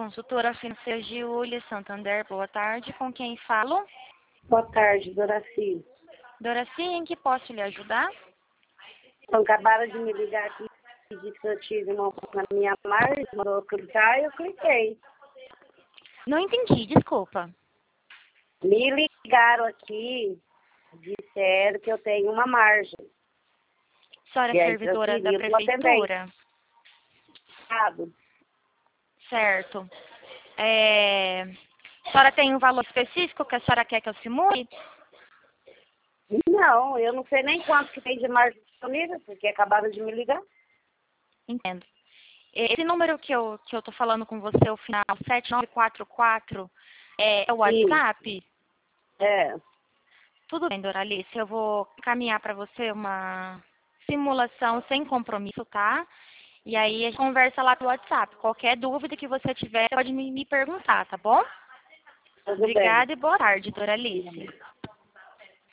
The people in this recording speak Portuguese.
consultora financeira Giulia Santander. Boa tarde. Com quem falo? Boa tarde, Doraci. Doraci, em que posso lhe ajudar? Então, acabaram de me ligar aqui e disse que eu tive uma na minha margem, mandou clicar e eu cliquei. Não entendi, desculpa. Me ligaram aqui, disseram que eu tenho uma margem. A senhora E é aí, servidora da transferiram pro atendente. prefeitura? Sabe? Certo. A senhora tem um valor específico que a senhora quer que eu simule? Não, eu não sei nem quanto que tem de margem disponível, porque acabaram de me ligar. Entendo. Esse número que eu tô falando com você, o final 7944, é o Sim, WhatsApp? é. Tudo bem, Doralice. Eu vou encaminhar para você uma simulação sem compromisso, tá? E aí a gente conversa lá pelo WhatsApp. Qualquer dúvida que você tiver, pode me perguntar, tá bom? Tudo bem. Obrigada e boa tarde, Doralice.